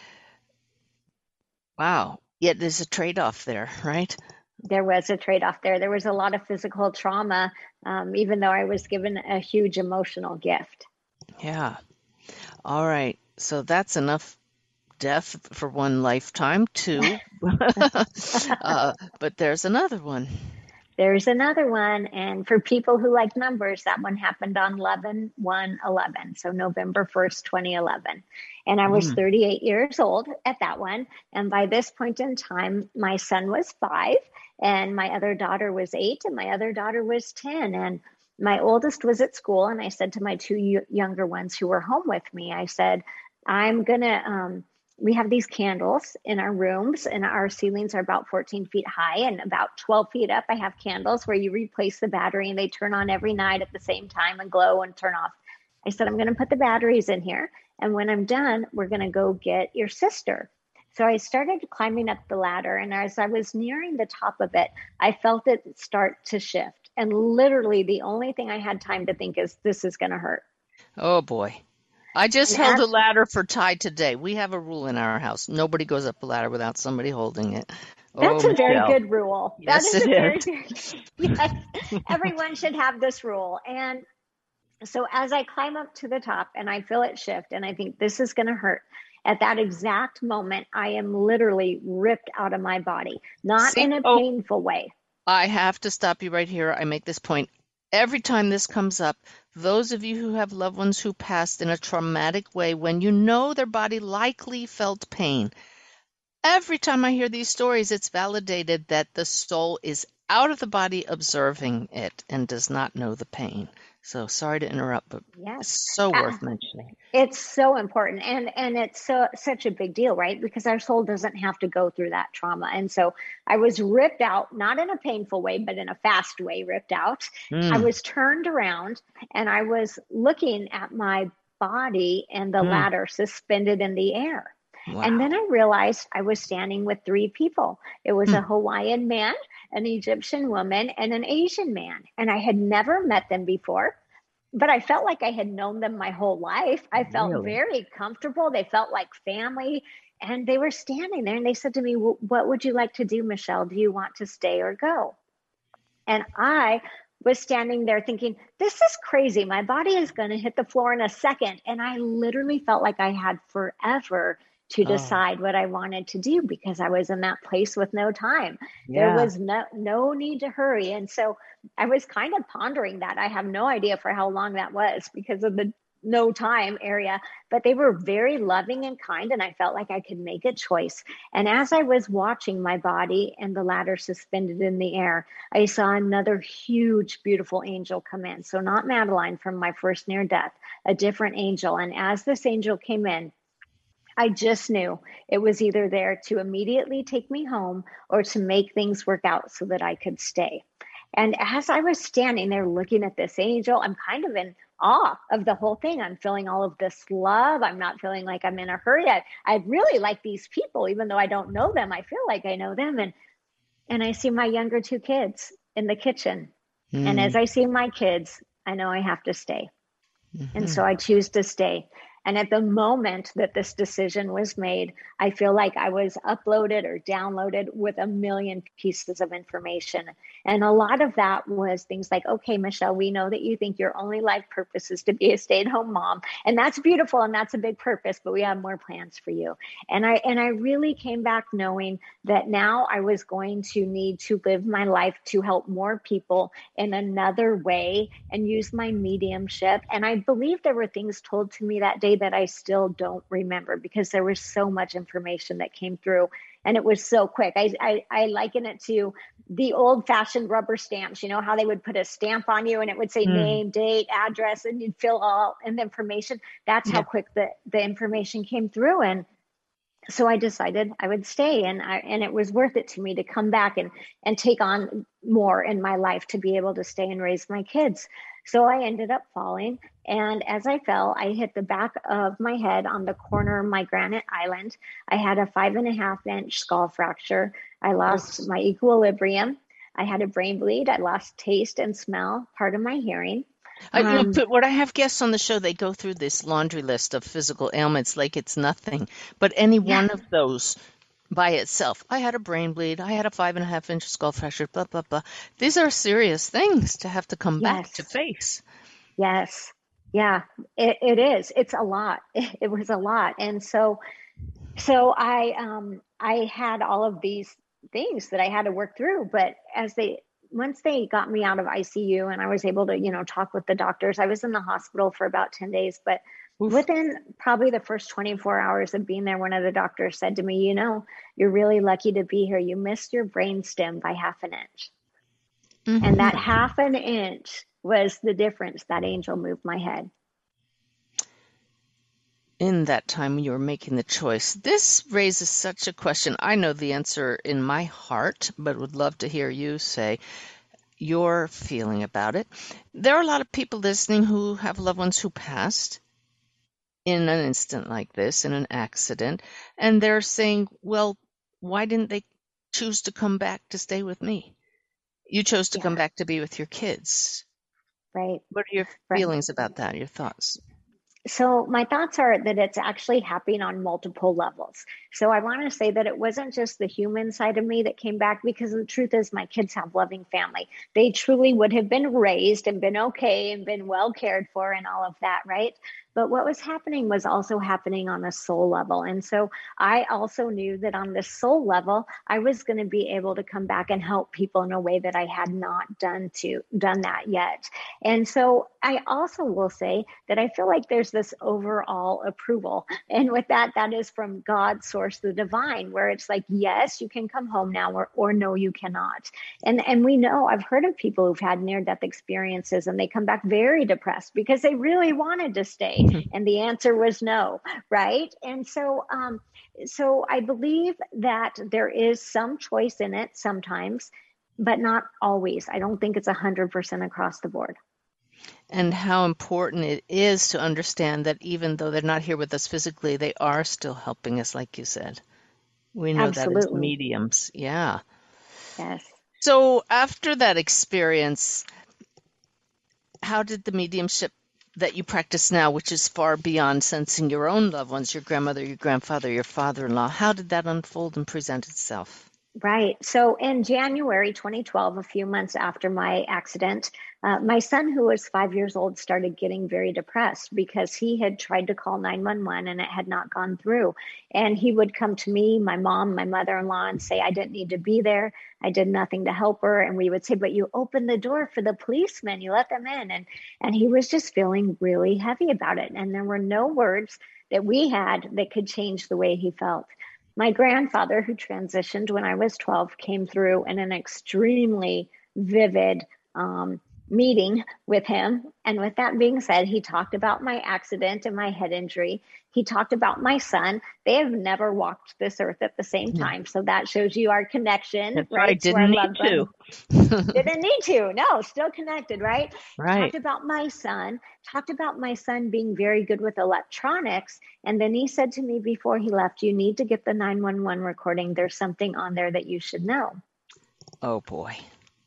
Wow. Yet there's a trade-off there, right? There was a trade-off there. There was a lot of physical trauma, um, even though I was given a huge emotional gift. Yeah. All right. So that's enough death for one lifetime, too. uh, but there's another one. There's another one. And for people who like numbers, that one happened on eleven one eleven. So November first, twenty eleven. And I was Mm. thirty-eight years old at that one. And by this point in time, my son was five and my other daughter was eight and my other daughter was ten. And my oldest was at school. And I said to my two y- younger ones who were home with me, I said, I'm going to, um, we have these candles in our rooms and our ceilings are about fourteen feet high, and about twelve feet up, I have candles where you replace the battery and they turn on every night at the same time and glow and turn off. I said, I'm going to put the batteries in here. And when I'm done, we're going to go get your sister. So I started climbing up the ladder. And as I was nearing the top of it, I felt it start to shift. And literally the only thing I had time to think is, this is going to hurt. Oh, boy. I just And held as- a ladder for Ty today. We have a rule in our house. Nobody goes up a ladder without somebody holding it. That's Oh, a very Michelle. good rule. Yes, that is it a very is. good, yes, everyone should have this rule. And so as I climb up to the top and I feel it shift and I think this is going to hurt, at that exact moment, I am literally ripped out of my body, not See? in a Oh. painful way. I have to stop you right here. I make this point every time this comes up. Those of you who have loved ones who passed in a traumatic way, when you know their body likely felt pain, every time I hear these stories, it's validated that the soul is out of the body observing it and does not know the pain. So sorry to interrupt, but Yes. it's so Uh, worth mentioning. It's so important. And, and it's so, such a big deal, right? Because our soul doesn't have to go through that trauma. And so I was ripped out, not in a painful way, but in a fast way, ripped out. Mm. I was turned around and I was looking at my body and the Mm. ladder suspended in the air. Wow. And then I realized I was standing with three people. It was Hmm. a Hawaiian man, an Egyptian woman, and an Asian man. And I had never met them before, but I felt like I had known them my whole life. I felt Really? very comfortable. They felt like family. And they were standing there and they said to me, "Wh- what would you like to do, Michelle? Do you want to stay or go?" And I was standing there thinking, this is crazy. My body is going to hit the floor in a second. And I literally felt like I had forever to Oh. decide what I wanted to do because I was in that place with no time. Yeah. There was no, no need to hurry. And so I was kind of pondering that. I have no idea for how long that was because of the no time area, but they were very loving and kind. And I felt like I could make a choice. And as I was watching my body and the ladder suspended in the air, I saw another huge, beautiful angel come in. So not Madeline from my first near death, a different angel. And as this angel came in, I just knew it was either there to immediately take me home or to make things work out so that I could stay. And as I was standing there looking at this angel, I'm kind of in awe of the whole thing. I'm feeling all of this love. I'm not feeling like I'm in a hurry. I, I really like these people, even though I don't know them. I feel like I know them. And, and I see my younger two kids in the kitchen. And as I see my kids, I know I have to stay. Mhm. And so I choose to stay. And at the moment that this decision was made, I feel like I was uploaded or downloaded with a million pieces of information. And a lot of that was things like, okay, Michelle, we know that you think your only life purpose is to be a stay-at-home mom. And that's beautiful. And that's a big purpose, but we have more plans for you. And I, and I really came back knowing that now I was going to need to live my life to help more people in another way and use my mediumship. And I believe there were things told to me that day that I still don't remember because there was so much information that came through and it was so quick. I, I, I liken it to the old fashioned rubber stamps, you know, how they would put a stamp on you and it would say mm. name, date, address, and you'd fill all in the information. That's yeah. how quick the, the information came through. And so I decided I would stay, and I, and it was worth it to me to come back and, and take on more in my life to be able to stay and raise my kids. So I ended up falling. And as I fell, I hit the back of my head on the corner of my granite island. I had a five and a half inch skull fracture. I lost my equilibrium. I had a brain bleed. I lost taste and smell, part of my hearing. I, you know, but when I have guests on the show, they go through this laundry list of physical ailments like it's nothing. But any yeah. one of those by itself, I had a brain bleed, I had a five and a half inch skull fracture, blah, blah, blah. These are serious things to have to come yes. back to face. Yes. Yeah, it, it is. It's a lot. It, it was a lot. And so, so I, um, I had all of these things that I had to work through, but as they, once they got me out of I C U and I was able to, you know, talk with the doctors, I was in the hospital for about ten days, but Oof. Within probably the first twenty-four hours of being there, one of the doctors said to me, you know, you're really lucky to be here. You missed your brain stem by half an inch. Mm-hmm. And that half an inch was the difference that angel moved my head. In that time you were making the choice. This raises such a question. I know the answer in my heart, but would love to hear you say your feeling about it. There are a lot of people listening who have loved ones who passed in an instant like this, in an accident, and they're saying, well, why didn't they choose to come back to stay with me? You chose to yeah. come back to be with your kids. Right. What are your right. feelings about that, your thoughts? So my thoughts are that it's actually happening on multiple levels. So I want to say that it wasn't just the human side of me that came back, because the truth is my kids have loving family. They truly would have been raised and been okay and been well cared for and all of that, right? But what was happening was also happening on a soul level. And so I also knew that on the soul level, I was going to be able to come back and help people in a way that I had not done to done that yet. And so I also will say that I feel like there's this overall approval. And with that, that is from God's source, the divine, where it's like, yes, you can come home now, or, or no, you cannot. And, and we know, I've heard of people who've had near-death experiences and they come back very depressed because they really wanted to stay. And the answer was no, right? And so, um, so I believe that there is some choice in it sometimes, but not always. I don't think it's one hundred percent across the board. And how important it is to understand that even though they're not here with us physically, they are still helping us, like you said. We know Absolutely. that as mediums. Yeah. Yes. So after that experience, how did the mediumship that you practice now, which is far beyond sensing your own loved ones, your grandmother, your grandfather, your father-in-law, how did that unfold and present itself? Right. So in January twenty twelve, a few months after my accident, uh, my son, who was five years old, started getting very depressed because he had tried to call nine one one and it had not gone through. And he would come to me, my mom, my mother-in-law, and say, I didn't need to be there. I did nothing to help her. And we would say, but you opened the door for the policemen. You let them in. And, and he was just feeling really heavy about it. And there were no words that we had that could change the way he felt. My grandfather, who transitioned when I was twelve, came through in an extremely vivid um, meeting with him. And with that being said, he talked about my accident and my head injury. He talked about my son. They have never walked this earth at the same time. So that shows you our connection. That's right? right. Didn't need to. Didn't need to. No, still connected, right? Right. Talked about my son, talked about my son being very good with electronics. And then he said to me before he left, you need to get the nine one one recording. There's something on there that you should know. Oh, boy.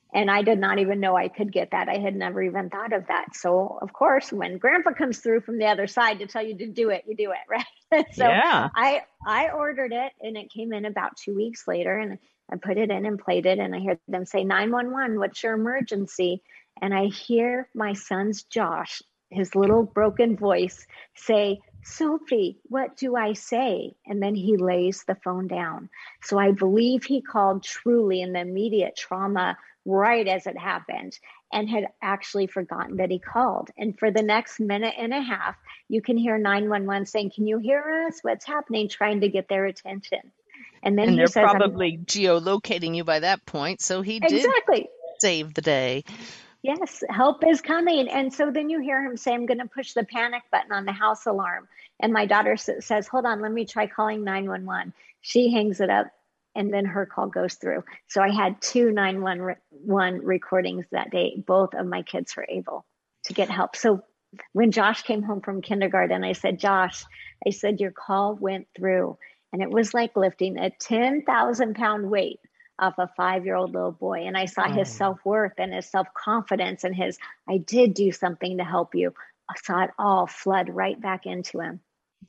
And I did not even know I could get that. I had never even thought of that. So, of course, when Grandpa comes through from the other side to tell you to do it, you do it, right? So Yeah. I I ordered it, and it came in about two weeks later, and I put it in and played it, and I heard them say, nine one one, what's your emergency? And I hear my son's Josh, his little broken voice, say, Sophie, what do I say? And then he lays the phone down. So I believe he called truly in the immediate trauma right as it happened, and had actually forgotten that he called. And for the next minute and a half, you can hear nine one one saying, can you hear us? What's happening? Trying to get their attention. And then and he they're says, probably geolocating you by that point. So he did exactly. save the day. Yes, help is coming. And so then you hear him say, I'm going to push the panic button on the house alarm. And my daughter s- says, hold on, let me try calling nine one one. She hangs it up, and then her call goes through. So I had two nine one one recordings that day. Both of my kids were able to get help. So when Josh came home from kindergarten, I said, Josh, I said, your call went through. And it was like lifting a ten thousand pound weight off a five-year-old little boy. And I saw his self-worth and his self-confidence and his, I did do something to help you. I saw it all flood right back into him.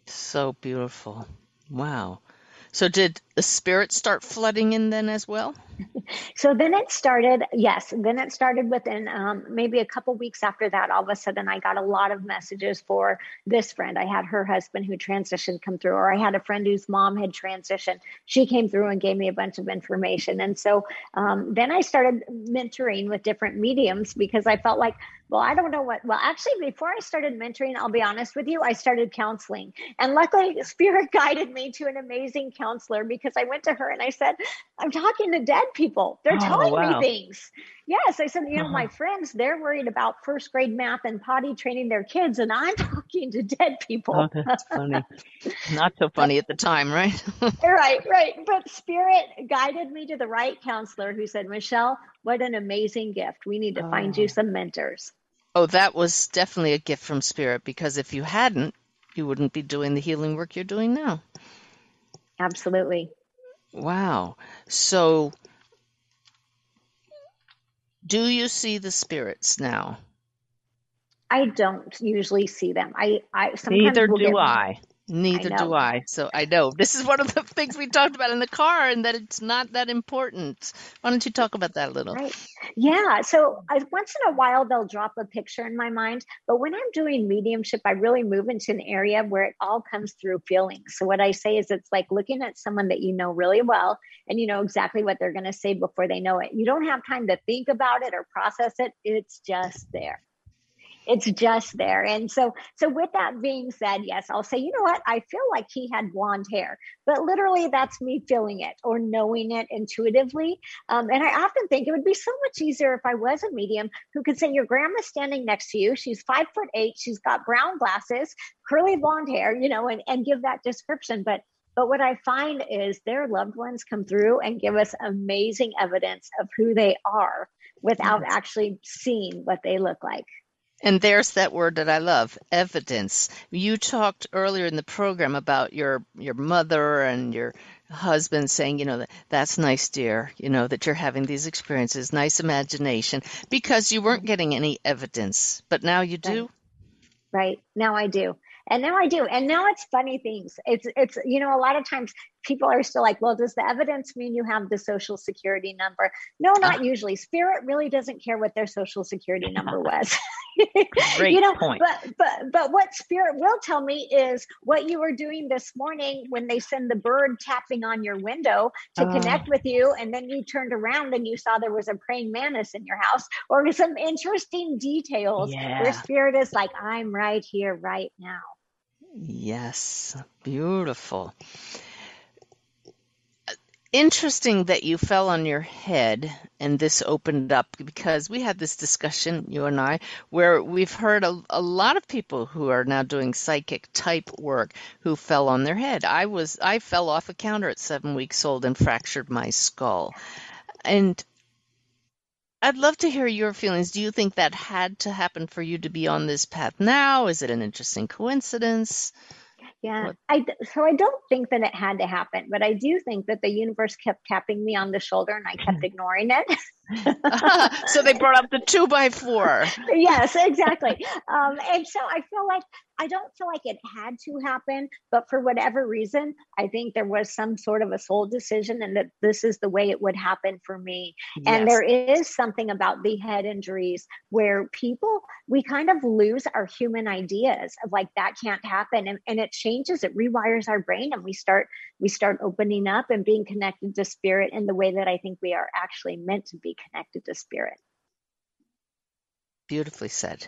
So beautiful. Wow. So did the spirit start flooding in then as well? So then it started, yes, then it started within um, maybe a couple weeks after that. All of a sudden, I got a lot of messages for this friend. I had her husband who transitioned come through, or I had a friend whose mom had transitioned. She came through and gave me a bunch of information. And so um, then I started mentoring with different mediums, because I felt like, well, I don't know what, well, actually, before I started mentoring, I'll be honest with you, I started counseling. And luckily, Spirit guided me to an amazing counselor, because I went to her and I said, I'm talking to dead people. They're Oh, telling wow. me things. Yes. I said, you know, Uh-huh. my friends, they're worried about first grade math and potty training their kids, and I'm talking to dead people. Oh, that's funny. Not so funny at the time, right? Right, right. But Spirit guided me to the right counselor, who said, Michelle, what an amazing gift. We need to find you some mentors. Oh, that was definitely a gift from Spirit, because if you hadn't, you wouldn't be doing the healing work you're doing now. Absolutely. Wow. So do you see the spirits now? I don't usually see them. I, I sometimes Neither will do get, I. Neither I do know. I. So I know. This is one of the things we talked about in the car, and that it's not that important. Why don't you talk about that a little? Right. Yeah. So I, once in a while, they'll drop a picture in my mind. But when I'm doing mediumship, I really move into an area where it all comes through feelings. So what I say is, it's like looking at someone that you know really well, and you know exactly what they're going to say before they know it. You don't have time to think about it or process it. It's just there. It's just there. And so, so with that being said, yes, I'll say, you know what? I feel like he had blonde hair, but literally that's me feeling it or knowing it intuitively. Um, and I often think it would be so much easier if I was a medium who could say, your grandma's standing next to you. She's five foot eight. She's got brown glasses, curly blonde hair, you know, and, and give that description. But But what I find is their loved ones come through and give us amazing evidence of who they are without actually seeing what they look like. And there's that word that I love, evidence. You talked earlier in the program about your your mother and your husband saying, you know, that that's nice, dear, you know, that you're having these experiences, nice imagination, because you weren't getting any evidence. But now you do. Right. Right. Now I do. And now I do. And now it's funny things. It's, it's, you know, a lot of times people are still like, well, does the evidence mean you have the social security number? No, not usually. Spirit really doesn't care what their social security number was. Great you know, point. But, but, but what Spirit will tell me is what you were doing this morning when they send the bird tapping on your window to Oh. connect with you. And then you turned around and you saw there was a praying mantis in your house, or some interesting details Yeah. where Spirit is like, I'm right here, right now. Yes, beautiful. Interesting that you fell on your head and this opened up, because we had this discussion, you and I, where we've heard a, a lot of people who are now doing psychic type work who fell on their head. I was I fell off a counter at seven weeks old and fractured my skull. And I'd love to hear your feelings. Do you think that had to happen for you to be on this path now? Is it an interesting coincidence? Yeah, What- I so I don't think that it had to happen, but I do think that the universe kept tapping me on the shoulder and I kept ignoring it. So they brought up the two by four. Yes, exactly. Um, and so I feel like I don't feel like it had to happen, but for whatever reason, I think there was some sort of a soul decision, and that this is the way it would happen for me. And Yes. there is something about the head injuries where people, we kind of lose our human ideas of like, that can't happen. And, and it changes, it rewires our brain, and we start, we start opening up and being connected to spirit in the way that I think we are actually meant to be connected to spirit. Beautifully said.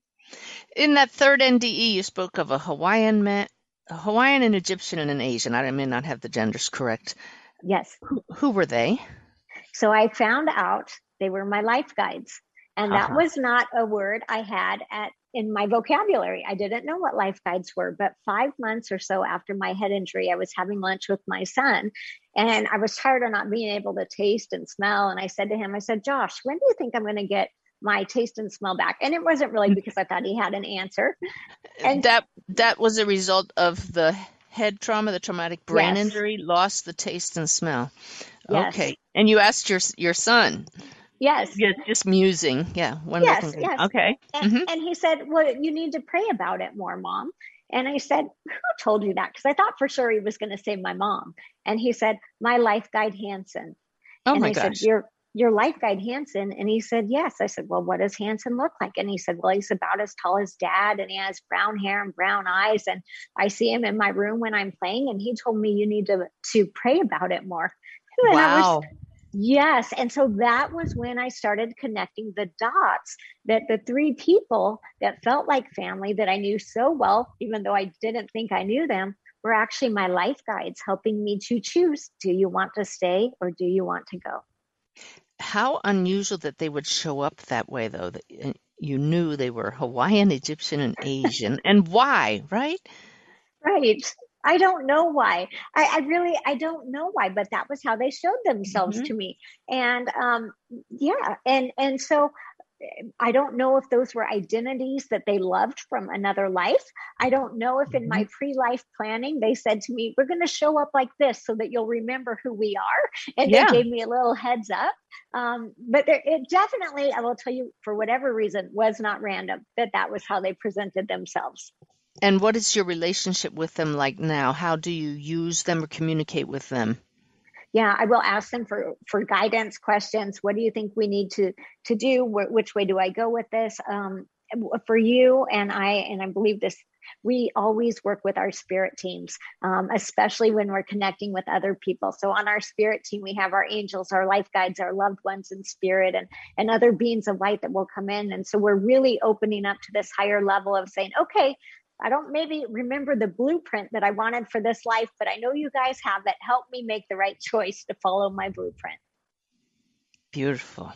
In that third N D E, you spoke of a Hawaiian man, a Hawaiian, an Egyptian, and an Asian. I may not have the genders correct. Yes. Who, who were they? So I found out they were my life guides. And that Uh-huh. was not a word I had at in my vocabulary. I didn't know what life guides were, but five months or so after my head injury, I was having lunch with my son, and I was tired of not being able to taste and smell. And I said to him, I said, Josh, when do you think I'm going to get my taste and smell back? And it wasn't really because I thought he had an answer. And that that was a result of the head trauma, the traumatic brain Yes. injury, lost the taste and smell. Yes. Okay. And you asked your your son. yes, Yeah, just musing. Yeah. One Yes, little thing. yes. Okay. And, Mhm. and he said, well, you need to pray about it more, Mom. And I said, who told you that? Because I thought for sure he was going to say my mom. And he said, my life guide, Hanson. Oh and my I gosh. said, your your life guide, Hanson? And he said, yes. I said, well, what does Hanson look like? And he said, well, he's about as tall as Dad, and he has brown hair and brown eyes. And I see him in my room when I'm playing. And he told me you need to, to pray about it more. And I was, Wow. Yes. And so that was when I started connecting the dots, that the three people that felt like family that I knew so well, even though I didn't think I knew them, were actually my life guides, helping me to choose, do you want to stay or do you want to go? How unusual that they would show up that way, though. That uh, you knew they were Hawaiian, Egyptian, and Asian. And why, right? Right. I don't know why. I, I really, I don't know why, but that was how they showed themselves Mhm. to me. And um, yeah. And, and so I don't know if those were identities that they loved from another life. I don't know if in my pre-life planning, they said to me, we're going to show up like this so that you'll remember who we are. And Yeah. they gave me a little heads up. Um, but there, it definitely, I will tell you, for whatever reason, was not random, that that was how they presented themselves. And what is your relationship with them like now? How do you use them or communicate with them? Yeah, I will ask them for, for guidance questions. What do you think we need to, to do? Wh- which way do I go with this? Um, for you and I, and I believe this, we always work with our spirit teams, um, especially when we're connecting with other people. So on our spirit team, we have our angels, our life guides, our loved ones in spirit, and, and other beings of light that will come in. And so we're really opening up to this higher level of saying, okay, I don't maybe remember the blueprint that I wanted for this life, but I know you guys have it. Help me make the right choice to follow my blueprint. Beautiful.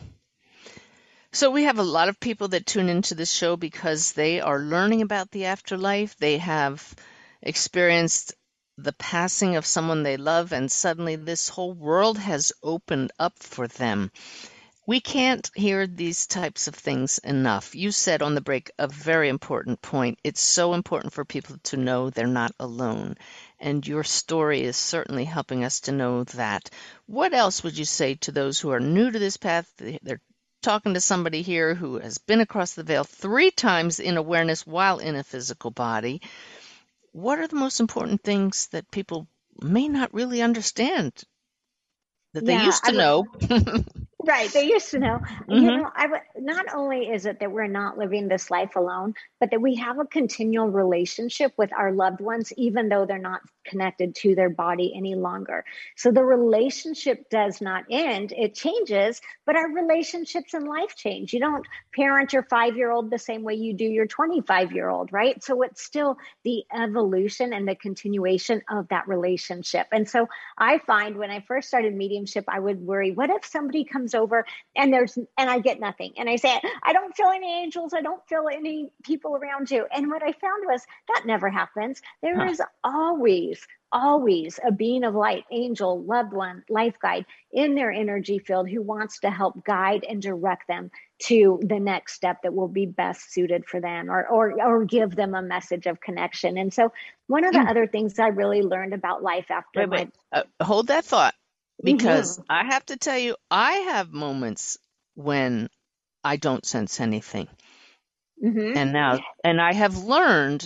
So we have a lot of people that tune into this show because they are learning about the afterlife. They have experienced the passing of someone they love, and suddenly this whole world has opened up for them. We can't hear these types of things enough. You said on the break a very important point. It's so important for people to know they're not alone. And your story is certainly helping us to know that. What else would you say to those who are new to this path? They're talking to somebody here who has been across the veil three times in awareness while in a physical body. What are the most important things that people may not really understand that they Yeah, used to I would- know? Right. They used to know, you Mhm. know, I would, not only is it that we're not living this life alone, but that we have a continual relationship with our loved ones, even though they're not connected to their body any longer. So the relationship does not end. It changes, but our relationships in life change. You don't parent your five-year-old the same way you do your twenty-five-year-old, right? So it's still the evolution and the continuation of that relationship. And so I find when I first started mediumship, I would worry, what if somebody comes over and there's, and I get nothing. And I say, I don't feel any angels. I don't feel any people around you. And what I found was that never happens. There Huh. is always, always a being of light, angel, loved one, life guide in their energy field who wants to help guide and direct them to the next step that will be best suited for them, or, or, or give them a message of connection. And so one of the Mm. other things I really learned about life after Wait, my wait. Uh, hold that thought, because Mhm. I have to tell you, I have moments when I don't sense anything. Mm-hmm. And now, and I have learned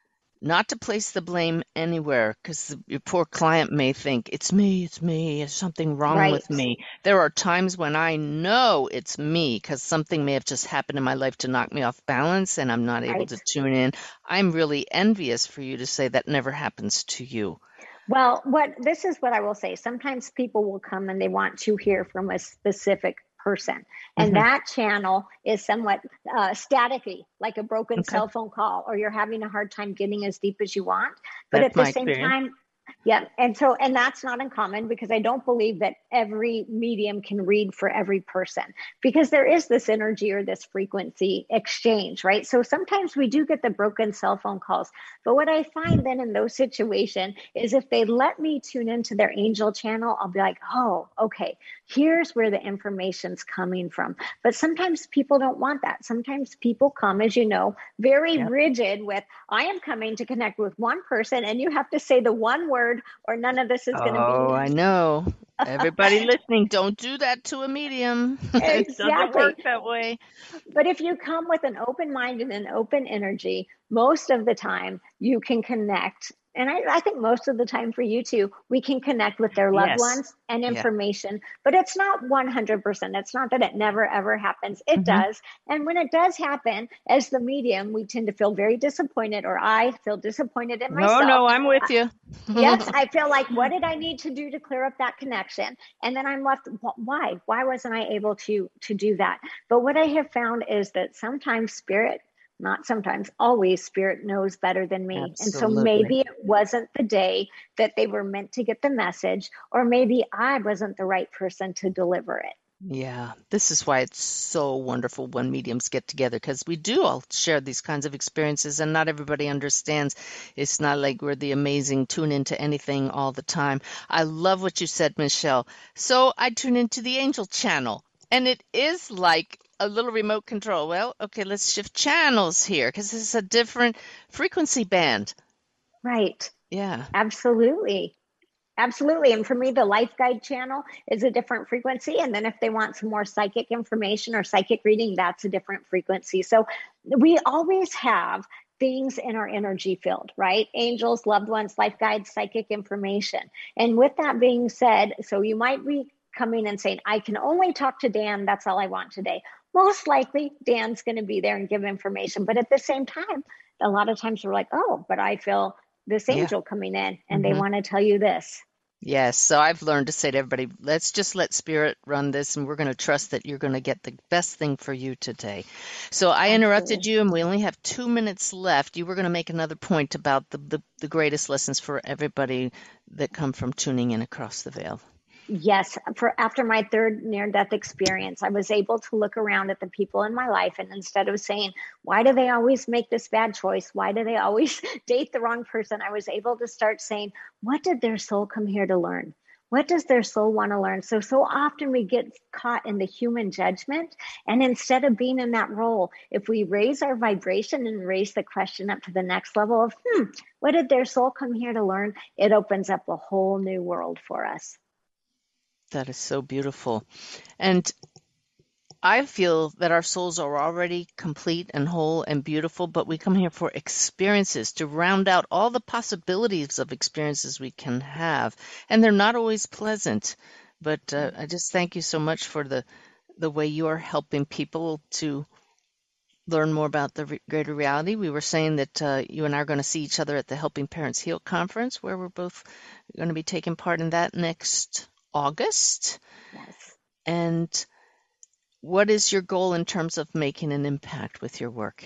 not to place the blame anywhere, because your poor client may think, it's me, it's me, there's something wrong Right. with me. There are times when I know it's me because something may have just happened in my life to knock me off balance and I'm not able Right. to tune in. I'm really envious for you to say that never happens to you. Well, what this is what I will say. Sometimes people will come and they want to hear from a specific person, and Mhm. that channel is somewhat uh, staticky, like a broken Okay. cell phone call, or you're having a hard time getting as deep as you want. But That's at the my same experience. time, yeah, and so and that's not uncommon, because I don't believe that every medium can read for every person, because there is this energy or this frequency exchange, right? So sometimes we do get the broken cell phone calls, but what I find then in those situations is if they let me tune into their angel channel, I'll be like, oh, okay, here's where the information's coming from. But sometimes people don't want that. Sometimes people come, as you know, very Yep. rigid with, I am coming to connect with one person and you have to say the one word or none of this is going to Oh, be. I know. Everybody listening, don't do that to a medium. It doesn't work Exactly. that way. But if you come with an open mind and an open energy, most of the time you can connect. And I, I think most of the time for you too, we can connect with their loved Yes. ones and Yeah. information, but it's not one hundred percent. It's not that it never, ever happens. It Mhm. does. And when it does happen, as the medium, we tend to feel very disappointed, or I feel disappointed in No, myself. no, I'm with you. Yes, I feel like, what did I need to do to clear up that connection? And then I'm left, wh- why? Why wasn't I able to to do that? But what I have found is that sometimes spirit, not sometimes, always spirit knows better than me. And so Absolutely. maybe it wasn't the day that they were meant to get the message, or maybe I wasn't the right person to deliver it. Yeah, this is why it's so wonderful when mediums get together, because we do all share these kinds of experiences and not everybody understands. It's not like we're the amazing tune into anything all the time. I love what you said, Michelle. So I tune into the angel channel, and it is like a little remote control. Well, okay, let's shift channels here because it's a different frequency band. Right. Yeah. Absolutely. Absolutely. And for me, the Life Guide channel is a different frequency. And then if they want some more psychic information or psychic reading, that's a different frequency. So we always have things in our energy field, right? Angels, loved ones, life guides, psychic information. And with that being said, so you might be coming and saying, I can only talk to Dan. That's all I want today. Most likely Dan's going to be there and give information. But at the same time, a lot of times we're like, oh, but I feel this Yeah. angel coming in and they Mhm. want to tell you this. Yes, so I've learned to say to everybody, let's just let spirit run this, and we're going to trust that you're going to get the best thing for you today. So I interrupted Absolutely. you, and we only have two minutes left. You were going to make another point about the, the, the greatest lessons for everybody that come from tuning in across the veil. Yes, for after my third near-death experience, I was able to look around at the people in my life, and instead of saying, why do they always make this bad choice? Why do they always date the wrong person? I was able to start saying, what did their soul come here to learn? What does their soul want to learn? So, so often we get caught in the human judgment. And instead of being in that role, if we raise our vibration and raise the question up to the next level of, hmm, what did their soul come here to learn? It opens up a whole new world for us. That is so beautiful. And I feel that our souls are already complete and whole and beautiful, but we come here for experiences to round out all the possibilities of experiences we can have. And they're not always pleasant. But uh, I just thank you so much for the, the way you are helping people to learn more about the re- greater reality. We were saying that uh, you and I are going to see each other at the Helping Parents Heal conference, where we're both going to be taking part in that next August. Yes. And what is your goal in terms of making an impact with your work?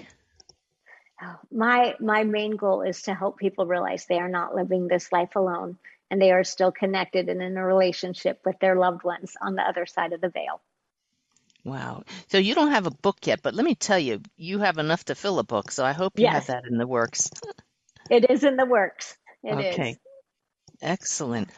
My my main goal is to help people realize they are not living this life alone, and they are still connected and in a relationship with their loved ones on the other side of the veil. Wow. So you don't have a book yet, but let me tell you, you have enough to fill a book. So I hope you have Yes, that in the works. it is in the works. It Okay. is. Excellent.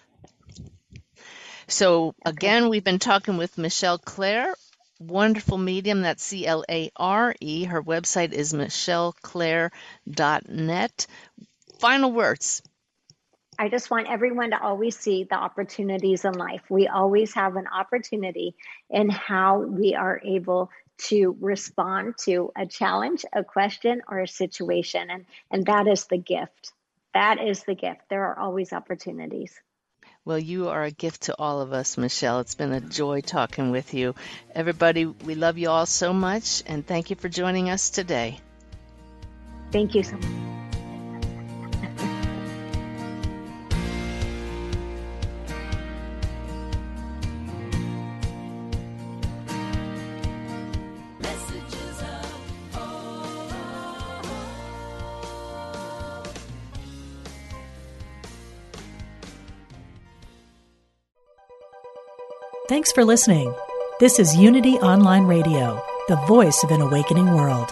So again, we've been talking with Michelle Clare, wonderful medium. That's C L A R E. Her website is michelle clare dot net. Final words. I just want everyone to always see the opportunities in life. We always have an opportunity in how we are able to respond to a challenge, a question, or a situation. And, and that is the gift. That is the gift. There are always opportunities. Well, you are a gift to all of us, Michelle. It's been a joy talking with you. Everybody, we love you all so much, and thank you for joining us today. Thank you so much. Thanks for listening. This is Unity Online Radio, the voice of an awakening world.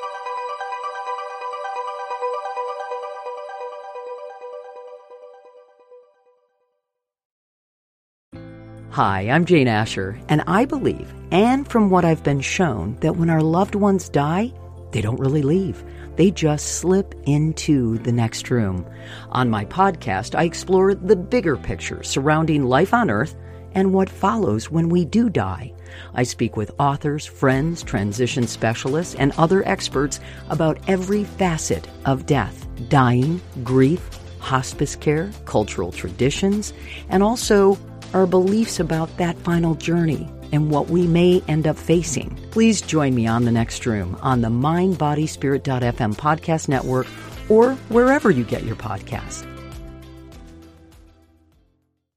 Hi, I'm Jane Asher, and I believe, and from what I've been shown, that when our loved ones die, they don't really leave. They just slip into the next room. On my podcast, I explore the bigger picture surrounding life on Earth and what follows when we do die. I speak with authors, friends, transition specialists, and other experts about every facet of death, dying, grief, hospice care, cultural traditions, and also our beliefs about that final journey and what we may end up facing. Please join me on The Next Room on the mind body spirit dot f m podcast network or wherever you get your podcasts.